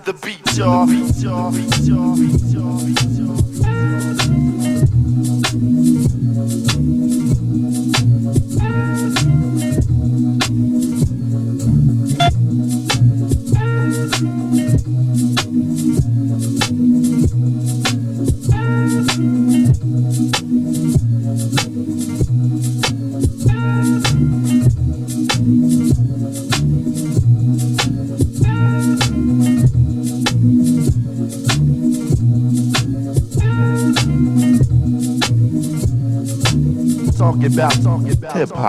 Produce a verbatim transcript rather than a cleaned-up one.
the beat, y'all. Beat, y'all. Beat, y'all. Beat, y'all. Beat, y'all. Talking about, talking about hip hop.